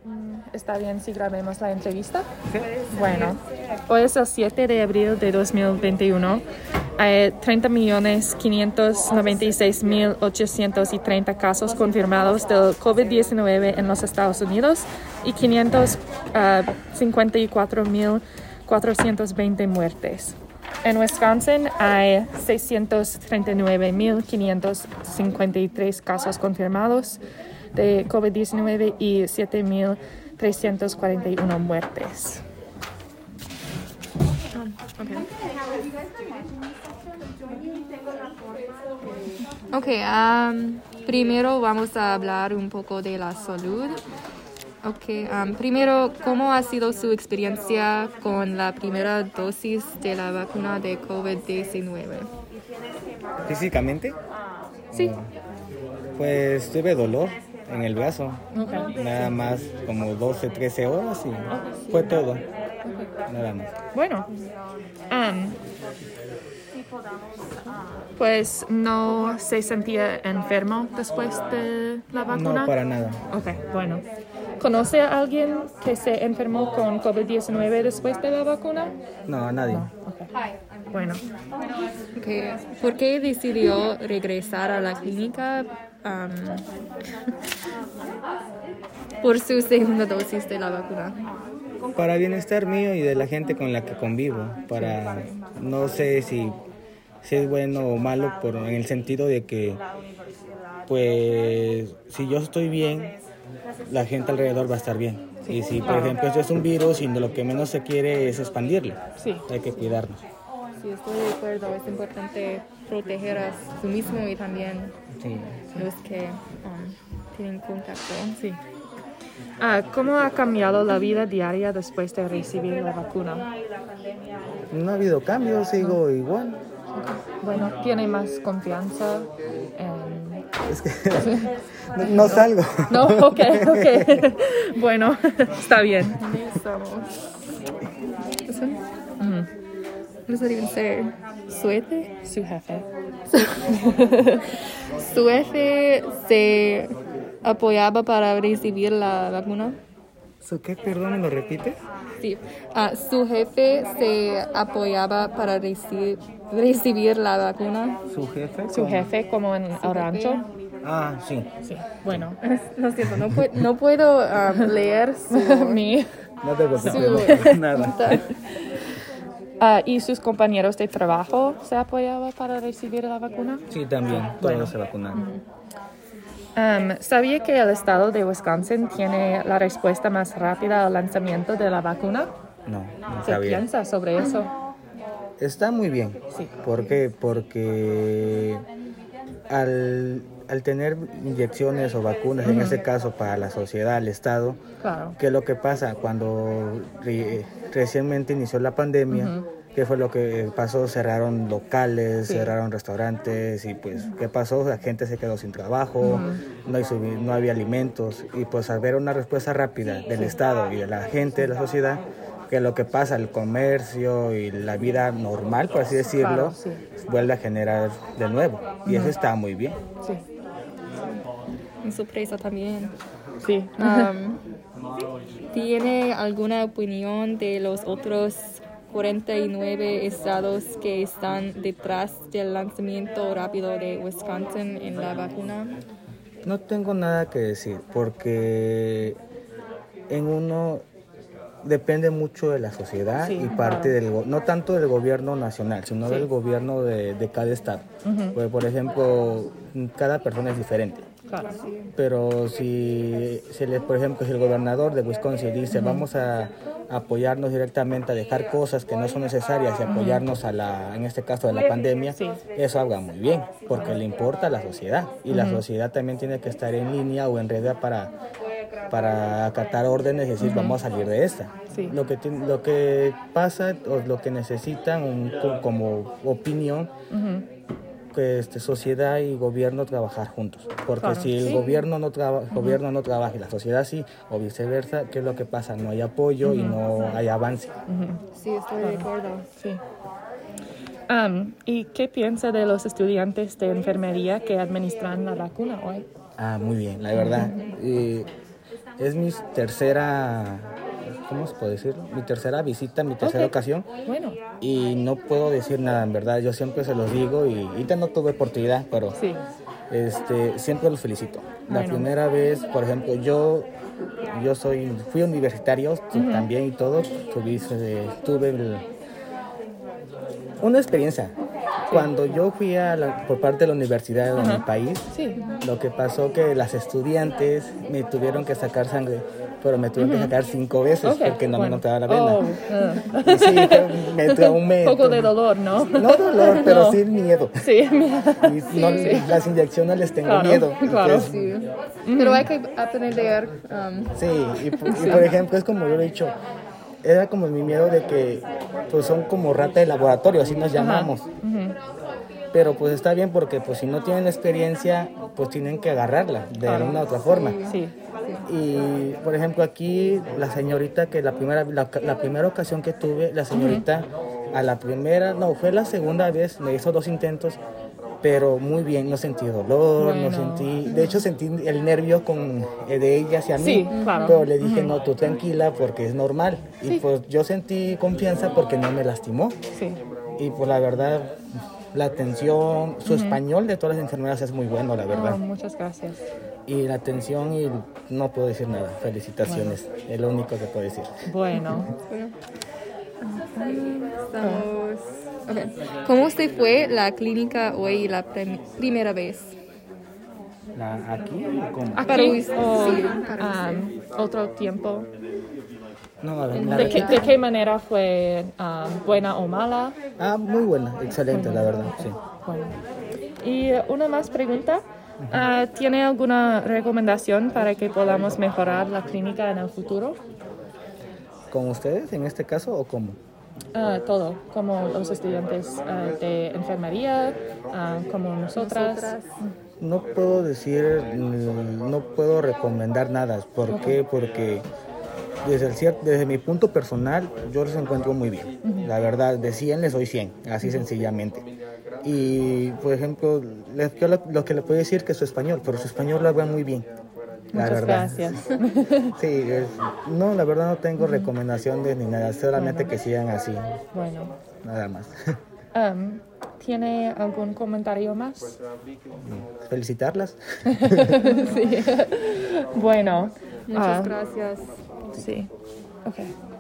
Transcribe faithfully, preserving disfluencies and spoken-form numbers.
¿Está bien si grabemos la entrevista? Sí. Bueno, hoy es el siete de abril de dos mil veintiuno. Hay treinta millones quinientos noventa y seis mil ochocientos treinta casos confirmados del COVID diecinueve en los Estados Unidos y quinientos cincuenta y cuatro mil cuatrocientos veinte muertes. En Wisconsin hay seiscientos treinta y nueve mil quinientos cincuenta y tres casos confirmados de COVID diecinueve y siete mil trescientos cuarenta y uno muertes. Ok, um, primero vamos a hablar un poco de la salud. Ok, um, primero, ¿cómo ha sido su experiencia con la primera dosis de la vacuna de COVID diecinueve? ¿Físicamente? Sí. Pues tuve dolor en el brazo, Okay. nada más como doce, trece horas y fue todo, nada más. Bueno, um, pues no se sentía enfermo después de la vacuna. No, para nada. Ok, bueno. ¿Conoce a alguien que se enfermó con COVID diecinueve después de la vacuna? No, a nadie. No. Okay. Bueno. Okay. ¿Por qué decidió regresar a la clínica um, por su segunda dosis de la vacuna? Para bienestar mío y de la gente con la que convivo, para no sé si, si es bueno o malo, por, en el sentido de que, pues, si yo estoy bien, la gente alrededor va a estar bien. Y si, por ejemplo, esto es un virus y lo que menos se quiere es expandirlo, Sí. hay que cuidarnos. Sí, estoy de acuerdo. Es importante proteger a sí mismo y también Sí. los que um, tienen contacto. Sí. Ah, ¿cómo ha cambiado la vida diaria después de recibir la vacuna? No ha habido cambios, sigo igual. Bueno, ¿tiene más confianza en...? Es que no, no salgo. No, ok, ok. Bueno, está bien. Estamos. What does that even say? ¿Suete? Su jefe. ¿Su jefe se apoyaba para recibir la vacuna? ¿Su qué? Perdón, ¿me lo repite? Sí. Ah, ¿su jefe se apoyaba para reci- recibir la vacuna? ¿Su jefe? Su jefe, como en el rancho. Ah, sí. Sí, bueno. Lo siento, no, pu- no puedo um, leer su... Mi. No te preocupes, Su- nada. Ah, ¿y sus compañeros de trabajo se apoyaban para recibir la vacuna? Sí, también, todos Bueno. se vacunaron. Um, ¿Sabía que el estado de Wisconsin tiene la respuesta más rápida al lanzamiento de la vacuna? No, no ¿Qué sabía. piensa sobre eso? Está muy bien. Sí. ¿Por qué? Porque al, al tener inyecciones o vacunas, en este caso para la sociedad, el Estado, Claro. ¿qué es lo que pasa? Cuando re- recientemente inició la pandemia, Ujú. ¿qué fue lo que pasó? Cerraron locales, Sí. cerraron restaurantes y pues, ¿qué pasó? La gente se quedó sin trabajo, Ujú. no, hay subi- no había alimentos y pues al ver una respuesta rápida del Estado y de la gente, de la sociedad, que lo que pasa, el comercio y la vida normal, por así decirlo, Claro, sí. vuelve a generar de nuevo. Y eso está muy bien. Sí. Mi sorpresa también. Sí. Um, ¿Tiene alguna opinión de los otros cuarenta y nueve estados que están detrás del lanzamiento rápido de Wisconsin en la vacuna? No tengo nada que decir, porque en uno depende mucho de la sociedad Sí, y parte claro. del, go- no tanto del gobierno nacional, sino Sí. del gobierno de, de cada estado. Ujú. Pues, por ejemplo, cada persona es diferente. Claro. Pero si, si le- por ejemplo, si el gobernador de Wisconsin dice vamos a apoyarnos directamente a dejar cosas que no son necesarias y apoyarnos a la, en este caso de la pandemia, Sí. eso haga muy bien, porque le importa a la sociedad y la sociedad también tiene que estar en línea o en red para, para acatar órdenes y decir vamos a salir de esta. Sí. Lo que, ti- lo que pasa o lo que necesitan un- como opinión Ujú. que este, sociedad y gobierno trabajar juntos, porque Claro. si el Sí. gobierno no traba, gobierno no trabaja y la sociedad sí, o viceversa, ¿qué es lo que pasa? No hay apoyo y no hay avance. Sí, estoy de acuerdo. Sí. Um, ¿Y qué piensa de los estudiantes de enfermería que administran la vacuna hoy? Ah, muy bien, la verdad. Y Es mi tercera, ¿cómo se puede decirlo? Mi tercera visita, mi tercera Ok. ocasión. Bueno, Y no puedo decir nada, en verdad. Yo siempre se los digo y ahorita no tuve oportunidad, pero sí. este, siempre los felicito. La Bueno. primera vez, por ejemplo, yo, yo soy, fui universitario tú también y todo. Tuve, eh, tuve el- una experiencia. Cuando yo fui a la- por parte de la universidad de mi país, Sí. lo que pasó que las estudiantes me tuvieron que sacar sangre, pero me tuvieron que sacar cinco veces Ok, porque no bueno. me notaba la vena. Oh, ah. Y sí, me traumé. Un poco de dolor, ¿no? No dolor, pero No. sí miedo. Sí. Y no, las inyecciones les tengo Claro, miedo. claro. Entonces, Sí. Pero hay que aprender. um, sí, y, por- y por ejemplo, es como yo lo he dicho, era como mi miedo de que pues son como rata de laboratorio, así nos llamamos. Pero pues está bien porque pues si no tienen experiencia, pues tienen que agarrarla de Claro. alguna otra forma. Sí. Y por ejemplo aquí la señorita que la primera la, la primera ocasión que tuve, la señorita a la primera, no, fue la segunda vez, me hizo dos intentos, pero muy bien, no sentí dolor, no Bueno. sentí, de hecho sentí el nervio con eh, de ella hacia mí, Sí, claro. pero le dije no, tú tranquila porque es normal. Y pues yo sentí confianza porque no me lastimó. Sí. Y pues la verdad, la atención, su español de todas las enfermeras es muy bueno, la Oh, verdad. muchas gracias. Y la atención, y no puedo decir nada. Felicitaciones, es lo único que puedo decir. Bueno. Estamos. Okay. ¿Cómo usted fue la clínica hoy la prim- primera vez? La- ¿Aquí o cómo? Aquí Para usted, o sí, para um, otro tiempo. No, a ver, la ¿De qué, verdad- de qué manera fue um, buena o mala? Ah, muy buena, excelente, la verdad, sí. Bueno. Y eh, una más pregunta. Ah, ¿Tiene alguna recomendación para que podamos mejorar la clínica en el futuro? ¿Con ustedes en este caso o cómo? Ah, todo, como los estudiantes ah, de enfermería, ah, como nosotras. No puedo decir, mm, no puedo recomendar nada. ¿Por qué? Porque desde, el cier- desde mi punto personal, yo los encuentro muy bien. La verdad, de cien les doy cien, así sencillamente. Y, por ejemplo, les- yo lo, lo que le puedo decir que su español, pero su español lo hablan muy bien. La Muchas verdad. gracias. Sí, es- no, la verdad no tengo recomendaciones ni nada, solamente que sigan así, Bueno. nada más. Um, ¿Tiene algún comentario más? Felicitarlas. Sí. Bueno. Muchas ah, gracias. Sí. Ok.